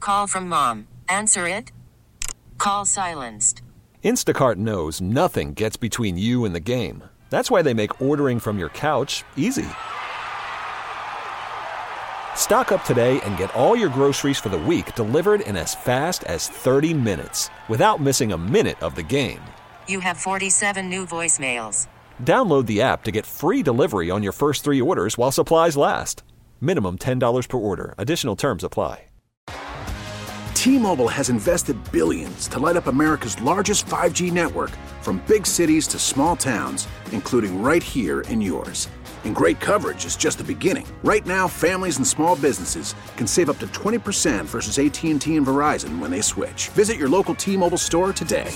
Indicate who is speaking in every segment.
Speaker 1: Call from mom. Answer it. Call silenced.
Speaker 2: Instacart knows nothing gets between you and the game. That's why they make ordering from your couch easy. Stock up today and get all your groceries for the week delivered in as fast as 30 minutes without missing a minute of the game.
Speaker 1: You have 47 new voicemails.
Speaker 2: Download the app to get free delivery on your first 3 orders while supplies last. Minimum $10 per order. Additional terms apply.
Speaker 3: T-Mobile has invested billions to light up America's largest 5G network, from big cities to small towns, including right here in yours. And great coverage is just the beginning. Right now, families and small businesses can save up to 20% versus AT&T and Verizon when they switch. Visit your local T-Mobile store today.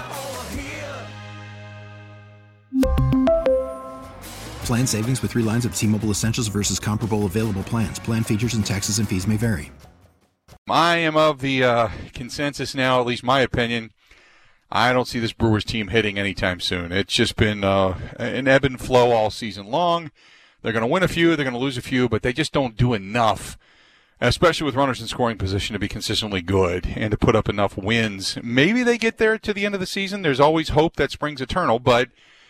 Speaker 4: Plan savings with 3 lines of T-Mobile Essentials versus comparable available plans. Plan features and taxes and fees may vary.
Speaker 5: I am of the consensus now, at least my opinion. I don't see this Brewers team hitting anytime soon. It's just been an ebb and flow all season long. They're going to win a few, they're going to lose a few, but they just don't do enough, especially with runners in scoring position, to be consistently good and to put up enough wins. Maybe they get there to the end of the season. There's always hope that springs eternal, but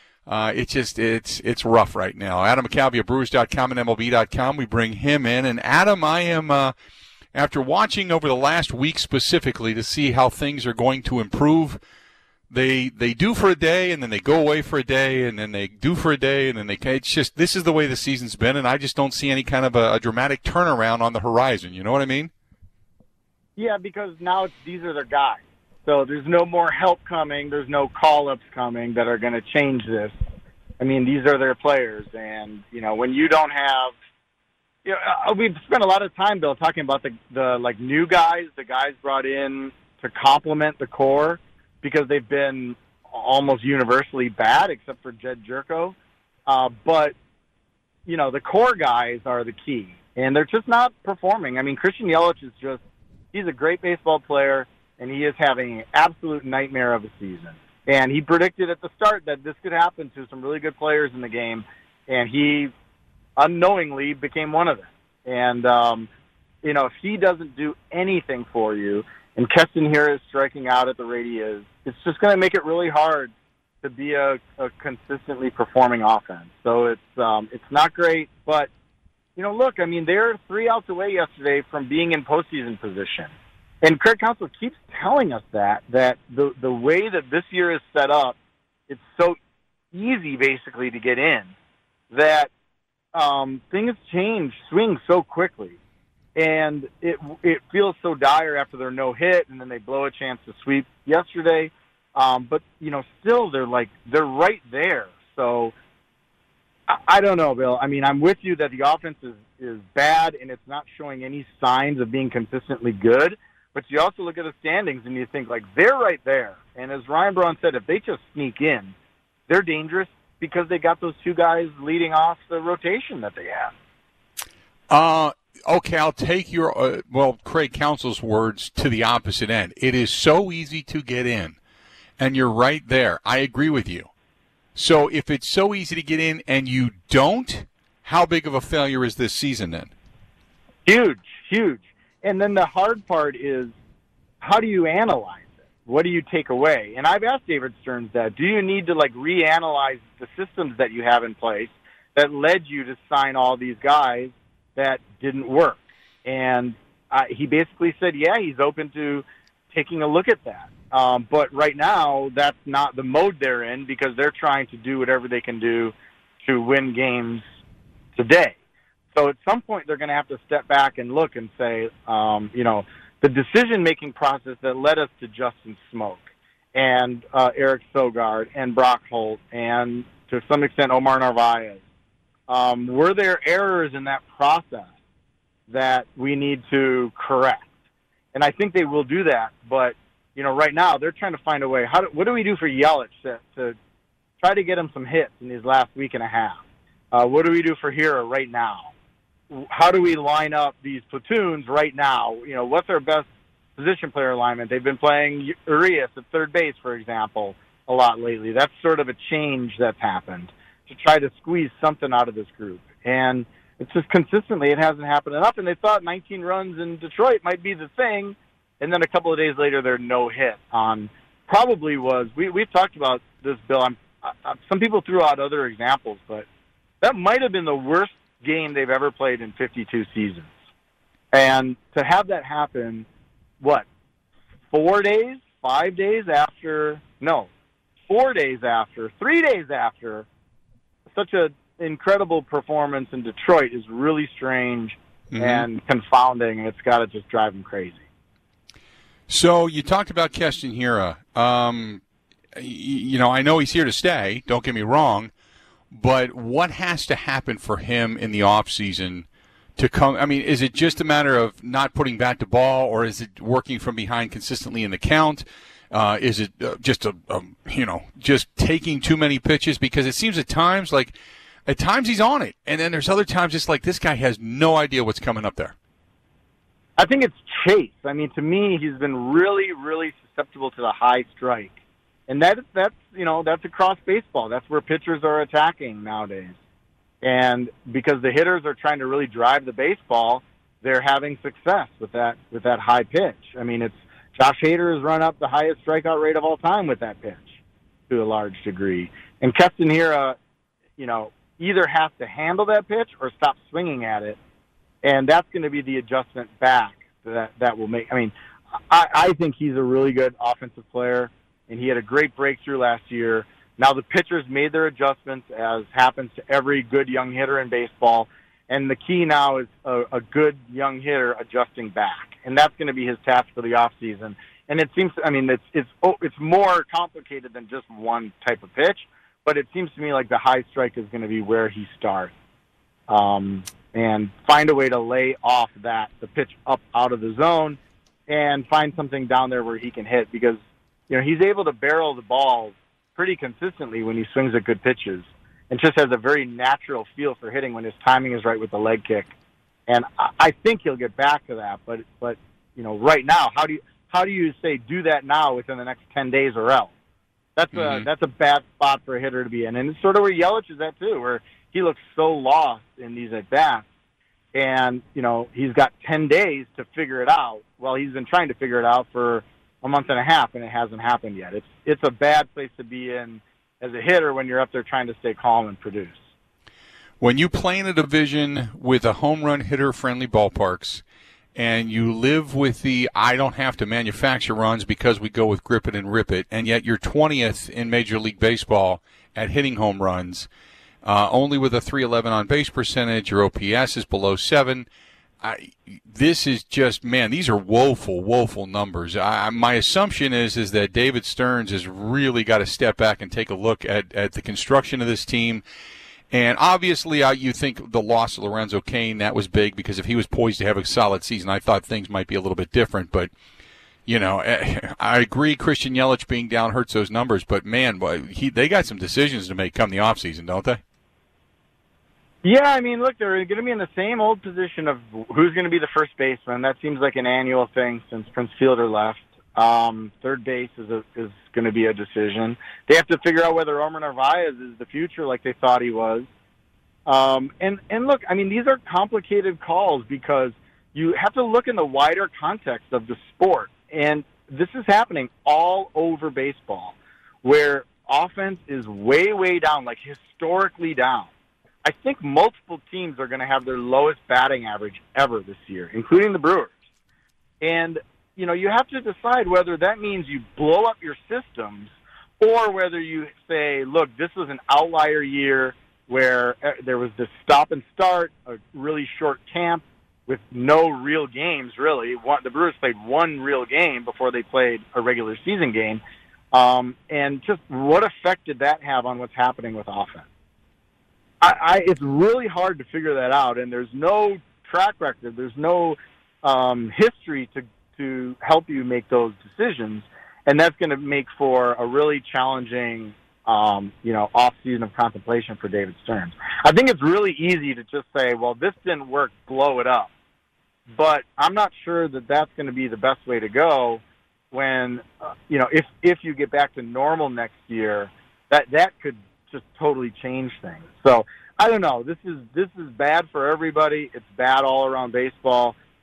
Speaker 5: it's rough right now. Adam McCalvy at Brewers.com and MLB.com. We bring him in. And Adam, I am, after watching over the last week specifically to see how things are going to improve, they do for a day, and then they go away for a day, and then they do for a day, and then it's just, this is the way the season's been, and I just don't see any kind of a dramatic turnaround on the horizon. You know what I mean?
Speaker 6: Yeah, because now these are their guys. So there's no more help coming. There's no call-ups coming that are going to change this. I mean, these are their players. And, when you don't have we've spent a lot of time, Bill, talking about the new guys, the guys brought in to complement the core, because they've been almost universally bad, except for Jed Jerko. But, the core guys are the key. And they're just not performing. I mean, Christian Yelich he's a great baseball player, and he is having an absolute nightmare of a season. And he predicted at the start that this could happen to some really good players in the game, and he unknowingly became one of them. And, if he doesn't do anything for you, and Keston here is striking out at the rate he is, it's just going to make it really hard to be a consistently performing offense. So it's not great, but, look, I mean, they're 3 outs away yesterday from being in postseason position. And Craig Counsell keeps telling us that the way that this year is set up, it's so easy basically to get in, that things swing so quickly. And it feels so dire after their no-hit, and then they blow a chance to sweep yesterday. But, still they're right there. So I don't know, Bill. I mean, I'm with you that the offense is bad, and it's not showing any signs of being consistently good. But you also look at the standings and you think, they're right there. And as Ryan Braun said, if they just sneak in, they're dangerous because they got those 2 guys leading off the rotation that they have.
Speaker 5: Okay, I'll take your, Craig Counsell's words to the opposite end. It is so easy to get in, and you're right there. I agree with you. So if it's so easy to get in and you don't, how big of a failure is this season then?
Speaker 6: Huge, huge. And then the hard part is, how do you analyze it? What do you take away? And I've asked David Stearns that. Do you need to, reanalyze the systems that you have in place that led you to sign all these guys that didn't work? And he basically said, yeah, he's open to taking a look at that. But right now, that's not the mode they're in, because they're trying to do whatever they can do to win games today. So at some point, they're going to have to step back and look and say, the decision-making process that led us to Justin Smoke and Eric Sogard and Brock Holt and, to some extent, Omar Narvaez, were there errors in that process that we need to correct? And I think they will do that. But, right now, they're trying to find a way. What do we do for Yelich to try to get him some hits in his last week and a half? What do we do for Hira right now? How do we line up these platoons right now? What's our best position player alignment? They've been playing Urias at third base, for example, a lot lately. That's sort of a change that's happened to try to squeeze something out of this group. And it's just consistently, it hasn't happened enough. And they thought 19 runs in Detroit might be the thing, and then a couple of days later they're no hit on probably was we've talked about this, Bill. Some people threw out other examples, but that might have been the worst game they've ever played in 52 seasons. And to have that happen, 4 days, 5 days after, no, 4 days after, 3 days after such an incredible performance in Detroit is really strange and confounding, and it's got to just drive them crazy.
Speaker 5: So you talked about Keston Hiura. I know he's here to stay, don't get me wrong, but what has to happen for him in the offseason to come? I mean, is it just a matter of not putting bat to ball, or is it working from behind consistently in the count? Is it just just taking too many pitches? Because it seems at times he's on it, and then there's other times it's like this guy has no idea what's coming up there.
Speaker 6: I think it's chase. I mean, to me, he's been really, really susceptible to the high strike. And that's across baseball. That's where pitchers are attacking nowadays. And because the hitters are trying to really drive the baseball, they're having success with that high pitch. I mean, Josh Hader has run up the highest strikeout rate of all time with that pitch to a large degree. And Keston Hiura, either has to handle that pitch or stop swinging at it. And that's going to be the adjustment back that will make. I mean, I think he's a really good offensive player, and he had a great breakthrough last year. Now the pitchers made their adjustments, as happens to every good young hitter in baseball, and the key now is a good young hitter adjusting back, and that's going to be his task for the offseason. And it seems, it's more complicated than just one type of pitch, but it seems to me like the high strike is going to be where he starts. And find a way to lay off the pitch up out of the zone and find something down there where he can hit, because, he's able to barrel the balls pretty consistently when he swings at good pitches, and just has a very natural feel for hitting when his timing is right with the leg kick. And I think he'll get back to that, but right now, how do you say do that now within the next 10 days or else? That's a bad spot for a hitter to be in. And it's sort of where Yelich is at too, where he looks so lost in these at-bats, and, he's got 10 days to figure it out. Well, he's been trying to figure it out for a month and a half, and it hasn't happened yet. It's a bad place to be in as a hitter when you're up there trying to stay calm and produce.
Speaker 5: When you play in a division with a home run hitter-friendly ballparks, and you live with the I don't have to manufacture runs because we go with grip it and rip it, and yet you're 20th in Major League Baseball at hitting home runs, only with a .311 on-base percentage. Your OPS is below 7. This is just, man, these are woeful numbers. My assumption is that David Stearns has really got to step back and take a look at the construction of this team. And obviously, you think the loss of Lorenzo Cain, that was big, because if he was poised to have a solid season, I thought things might be a little bit different. But, I agree Christian Yelich being down hurts those numbers. But, man, they got some decisions to make come the offseason, don't they?
Speaker 6: Yeah, I mean, look, they're going to be in the same old position of who's going to be the first baseman. That seems like an annual thing since Prince Fielder left. Third base is going to be a decision. They have to figure out whether Omar Narvaez is the future like they thought he was. And look, I mean, these are complicated calls because you have to look in the wider context of the sport. And this is happening all over baseball, where offense is way down, like historically down. I think multiple teams are going to have their lowest batting average ever this year, including the Brewers. And, you have to decide whether that means you blow up your systems or whether you say, look, this was an outlier year where there was this stop and start, a really short camp with no real games, really. The Brewers played one real game before they played a regular season game. And just what effect did that have on what's happening with offense? It's really hard to figure that out, and there's no track record. There's no history to help you make those decisions, and that's going to make for a really challenging, off-season of contemplation for David Stearns. I think it's really easy to just say, well, this didn't work, blow it up. But I'm not sure that that's going to be the best way to go when, if you get back to normal next year, that could just totally change things. So I don't know. This is bad for everybody. It's bad all around baseball.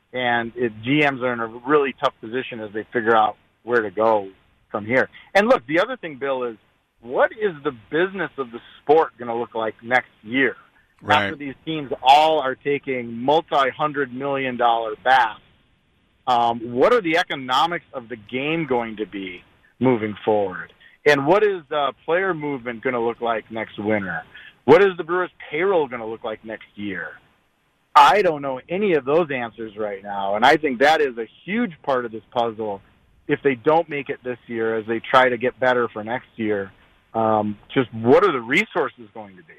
Speaker 6: And GMs are in a really tough position as they figure out where to go from here. And look, the other thing, Bill, is what is the business of the sport going to look like next year?
Speaker 5: Right.
Speaker 6: After these teams all are taking multi-$100-million baths, what are the economics of the game going to be moving forward? And what is player movement going to look like next winter? What is the Brewers' payroll going to look like next year? I don't know any of those answers right now, and I think that is a huge part of this puzzle if they don't make it this year as they try to get better for next year. Just what are the resources going to be?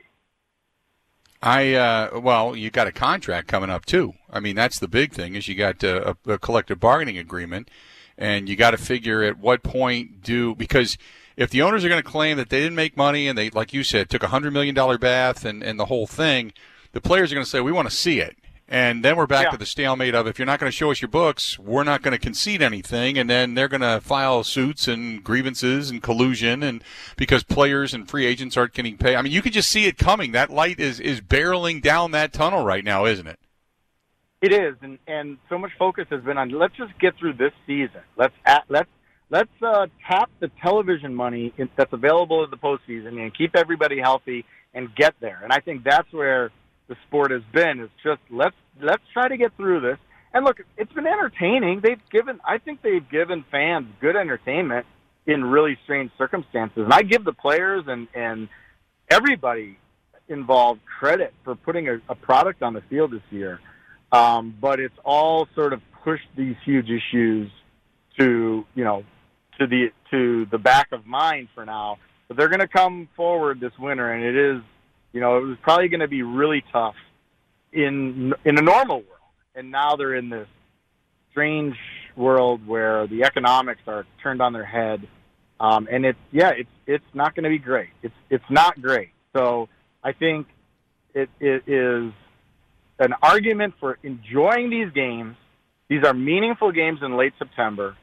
Speaker 5: Well, you got a contract coming up too. I mean, that's the big thing is you got a collective bargaining agreement, and you got to figure at what point because if the owners are going to claim that they didn't make money and they, like you said, took $100 million bath and the whole thing, the players are going to say, we want to see it. And then we're back to the stalemate of if you're not going to show us your books, we're not going to concede anything. And then they're going to file suits and grievances and collusion and because players and free agents aren't getting paid. I mean, you could just see it coming. That light is barreling down that tunnel right now, isn't it?
Speaker 6: It is. And so much focus has been on let's just get through this season. Let's tap the television money that's available in the postseason and keep everybody healthy and get there. And I think that's where the sport has been. Is just let's try to get through this. And look, it's been entertaining. I think they've given fans good entertainment in really strange circumstances. And I give the players and everybody involved credit for putting a product on the field this year. But it's all sort of pushed these huge issues to the back of mind for now. But they're going to come forward this winter, and it is. It was probably going to be really tough in a normal world. And now they're in this strange world where the economics are turned on their head. And it's not going to be great. It's not great. So I think it is an argument for enjoying these games. These are meaningful games in late September.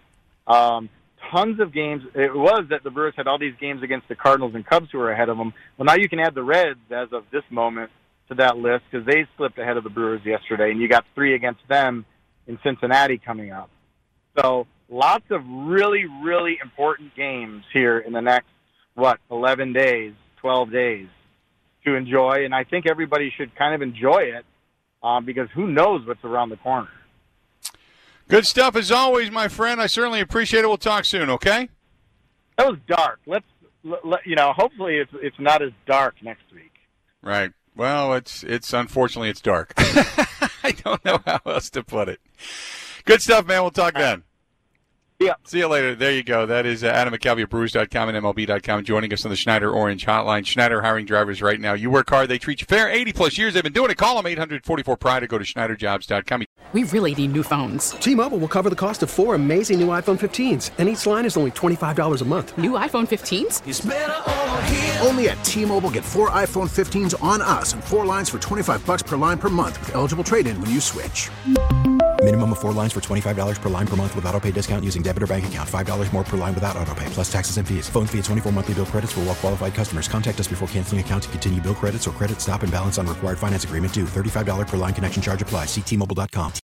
Speaker 6: Tons of games. It was that the Brewers had all these games against the Cardinals and Cubs who were ahead of them. Well, now you can add the Reds as of this moment to that list because they slipped ahead of the Brewers yesterday, and you got 3 against them in Cincinnati coming up. So lots of really, really important games here in the next, 11 days, 12 days to enjoy, and I think everybody should kind of enjoy it because who knows what's around the corner.
Speaker 5: Good stuff as always, my friend. I certainly appreciate it. We'll talk soon, okay?
Speaker 6: That was dark. Hopefully it's not as dark next week.
Speaker 5: Right. Well, it's unfortunately it's dark. I don't know how else to put it. Good stuff, man. We'll talk then.
Speaker 6: Yeah.
Speaker 5: See you later. There you go. That is Adam McCalvy of Brewers.com and MLB.com joining us on the Schneider Orange Hotline. Schneider hiring drivers right now. You work hard, they treat you fair. 80-plus years they've been doing it. Call them 844-PRIDE or go to SchneiderJobs.com.
Speaker 7: We really need new phones.
Speaker 8: T-Mobile will cover the cost of 4 amazing new iPhone 15s, and each line is only $25 a month.
Speaker 7: New iPhone 15s?
Speaker 3: It's better over here. Only at T-Mobile, get 4 iPhone 15s on us and 4 lines for $25 per line per month with eligible trade-in when you switch.
Speaker 4: Minimum of 4 lines for $25 per line per month with autopay discount using debit or bank account. $5 more per line without autopay, plus taxes and fees. Phone fee at 24 monthly bill credits for well-qualified customers. Contact us before canceling account to continue bill credits or credit stop and balance on required finance agreement due. $35 per line connection charge applies. See T-Mobile.com.